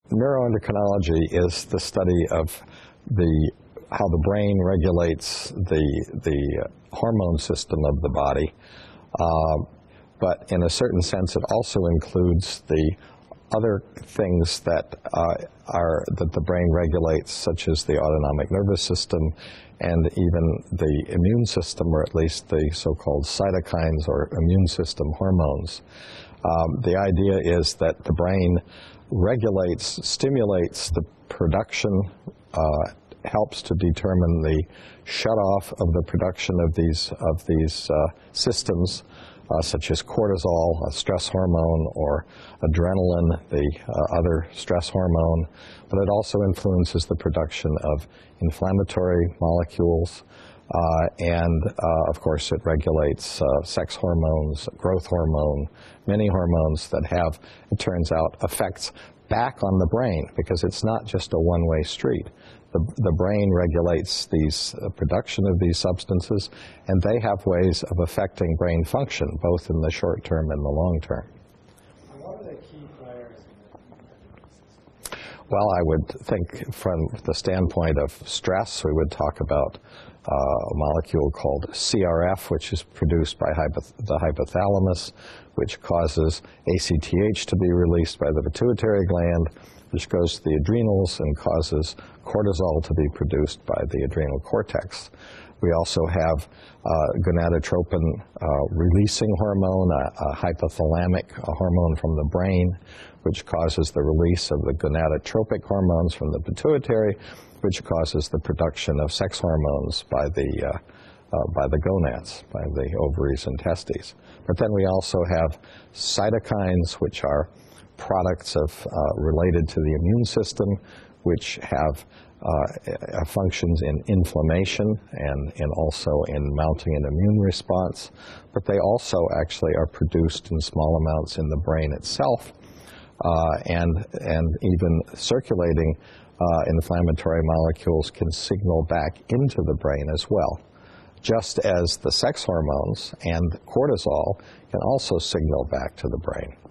neuroendocrinology is the study of how the brain regulates the hormone system of the body, but in a certain sense it also includes the other things that the brain regulates, such as the autonomic nervous system and even the immune system, or at least the so-called cytokines or immune system hormones. The idea is that the brain stimulates the production, helps to determine the shut-off of the production of these systems, such as cortisol, a stress hormone, or adrenaline, the other stress hormone, but it also influences the production of inflammatory molecules, and of course it regulates sex hormones, growth hormone, many hormones that have, it turns out, effects back on the brain, because it's not just a one-way street. The brain regulates these production of these substances, and they have ways of affecting brain function, both in the short term and the long term. What are the key players in the system? Well, I would think from the standpoint of stress, we would talk about a molecule called CRF, which is produced by the hypothalamus, which causes ACTH to be released by the pituitary gland, which goes to the adrenals and causes cortisol to be produced by the adrenal cortex. We also have gonadotropin releasing hormone, a hypothalamic hormone from the brain, which causes the release of the gonadotropic hormones from the pituitary, which causes the production of sex hormones by the gonads, by the ovaries and testes. But then we also have cytokines, which are products related to the immune system, which have functions in inflammation and also in mounting an immune response. But they also actually are produced in small amounts in the brain itself, and even circulating inflammatory molecules can signal back into the brain as well, just as the sex hormones and cortisol can also signal back to the brain.